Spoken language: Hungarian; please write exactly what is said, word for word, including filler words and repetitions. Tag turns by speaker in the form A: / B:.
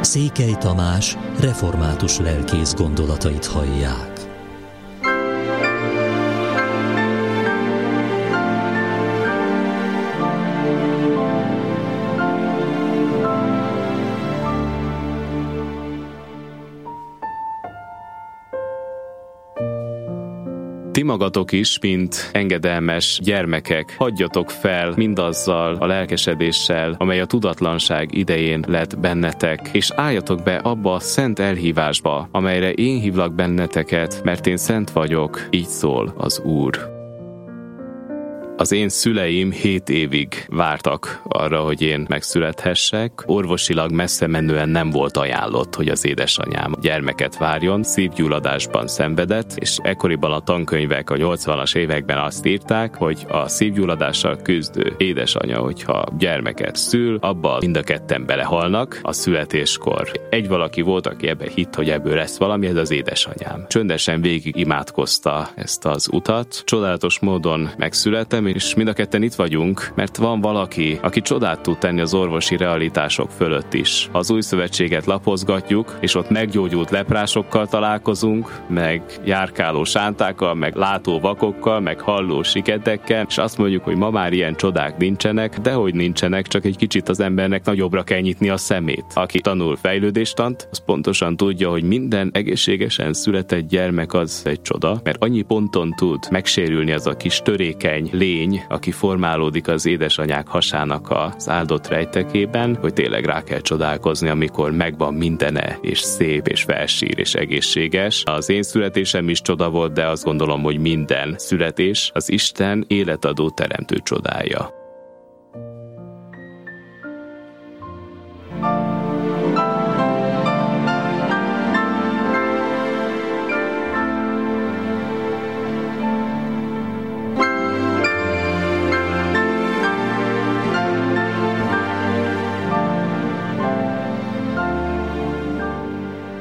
A: Székely Tamás református lelkész gondolatait hallják.
B: Ti magatok is, mint engedelmes gyermekek, hagyjatok fel mindazzal a lelkesedéssel, amely a tudatlanság idején lett bennetek, és álljatok be abba a szent elhívásba, amelyre én hívlak benneteket, mert én szent vagyok, így szól az Úr. Az én szüleim hét évig vártak arra, hogy én megszülethessek. Orvosilag messze menően nem volt ajánlott, hogy az édesanyám gyermeket várjon. Szívgyulladásban szenvedett, és ekkoriban a tankönyvek a nyolcvanas években azt írták, hogy a szívgyulladással küzdő édesanya, hogyha gyermeket szül, abban mind a ketten belehalnak a születéskor. Egy valaki volt, aki ebbe hitt, hogy ebből lesz valami, ez az édesanyám. Csöndesen végig imádkozta ezt az utat. Csodálatos módon megszülettem, és mind a ketten itt vagyunk, mert van valaki, aki csodát tud tenni az orvosi realitások fölött is. Az Új Szövetséget lapozgatjuk, és ott meggyógyult leprásokkal találkozunk, meg járkáló sántákkal, meg látó vakokkal, meg halló siketekkel, és azt mondjuk, hogy ma már ilyen csodák nincsenek, de hogy nincsenek, csak egy kicsit az embernek nagyobbra kell nyitni a szemét. Aki tanul fejlődéstant, az pontosan tudja, hogy minden egészségesen született gyermek az egy csoda, mert annyi ponton tud megsérülni az a kis törékeny lény, aki formálódik az édesanyák hasának az áldott rejtekében, hogy tényleg rá kell csodálkozni, amikor megvan mindene, és szép, és felsír, és egészséges. Az én születésem is csoda volt, de azt gondolom, hogy minden születés az Isten életadó teremtő csodája.